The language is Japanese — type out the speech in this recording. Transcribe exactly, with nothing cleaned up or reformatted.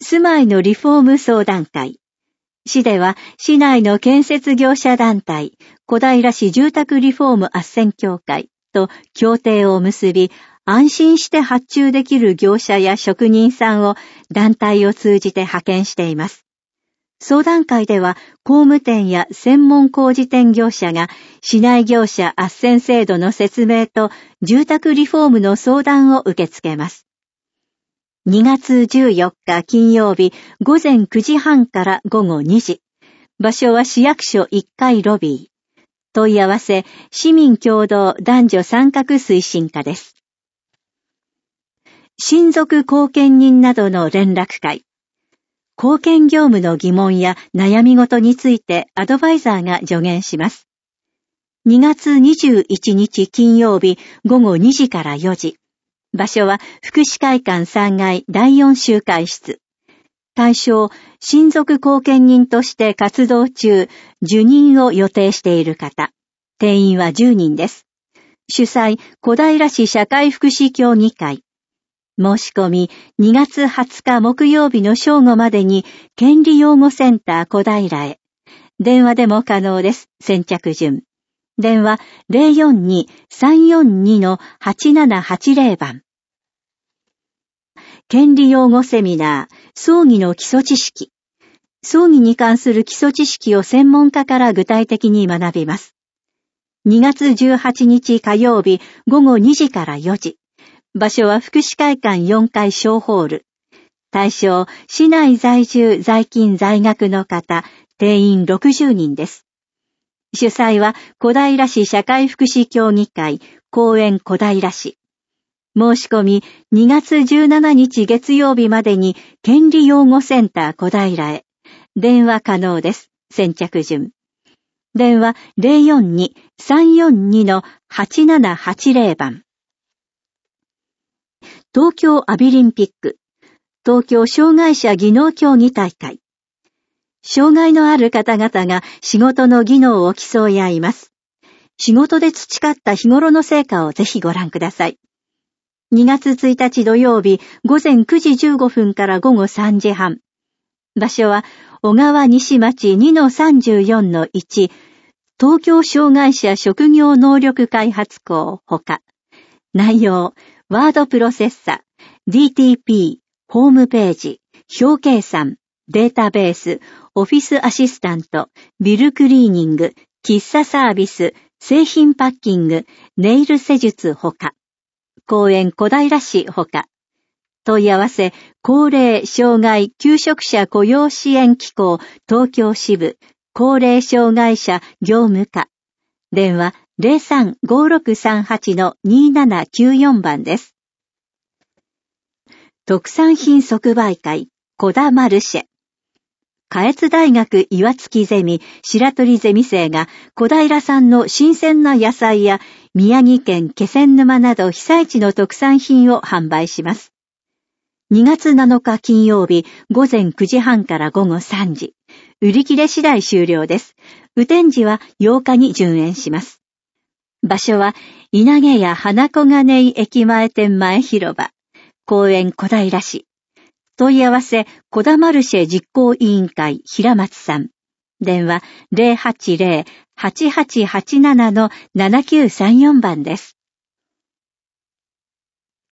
住まいのリフォーム相談会。市では市内の建設業者団体、小平市住宅リフォーム斡旋協会と協定を結び、安心して発注できる業者や職人さんを団体を通じて派遣しています。相談会では工務店や専門工事店業者が市内業者斡旋制度の説明と住宅リフォームの相談を受け付けます。にがつじゅうよっか金曜日午前くじはんから午後にじ。場所は市役所いっかいロビー。問い合わせ市民共同男女参画推進課です。親族後見人などの連絡会。後見業務の疑問や悩み事についてアドバイザーが助言します。にがつにじゅういちにち金曜日午後にじからよじ。場所は福祉会館さんがいだいよん集会室。対象、親族後見人として活動中、受任を予定している方。定員はじゅうにんです。主催、小平市社会福祉協議会。申し込み、にがつはつか木曜日の正午までに、権利擁護センター小平へ。電話でも可能です。先着順。電話 ゼロよんに さんよんに はちななはちゼロ 番。権利擁護セミナー、葬儀の基礎知識。葬儀に関する基礎知識を専門家から具体的に学びます。にがつじゅうはちにち火曜日午後にじからよじ。場所は福祉会館よんかい小ホール。対象、市内在住在勤在学の方、定員ろくじゅうにんです。主催は小平市社会福祉協議会、公園小平市。申し込みにがつじゅうしちにち月曜日までに権利擁護センター小平へ。電話可能です。先着順。電話 ゼロよんに さんよんに はちななはちゼロ 番。東京アビリンピック、東京障害者技能競技大会。障害のある方々が仕事の技能を競い合います。仕事で培った日頃の成果をぜひご覧ください。にがつついたち土曜日午前くじじゅうごふんから午後さんじはん。場所は小川西町 にのさんじゅうよんのいち 東京障害者職業能力開発校ほか。内容、ワードプロセッサ、ディーティーピー、ホームページ、表計算、データベース、オフィスアシスタント、ビルクリーニング、喫茶サービス、製品パッキング、ネイル施術ほか。公園小平市ほか。問い合わせ、高齢障害求職者雇用支援機構東京支部、高齢障害者業務課。電話 ゼロさん ごろくさんはち のにななきゅうよん 番です。特産品即売会、小田マルシェ。下越大学岩槻ゼミ、白鳥ゼミ生が小平産の新鮮な野菜や宮城県気仙沼など被災地の特産品を販売します。にがつなのか金曜日午前くじはんから午後さんじ。売り切れ次第終了です。雨天時はようかに順延します。場所は稲毛屋花小金井駅前店前広場、公園小平市。問い合わせ、小田マルシェ実行委員会平松さん。電話 ゼロはちゼロ はちはちはちなな のななきゅうさんよん 番です。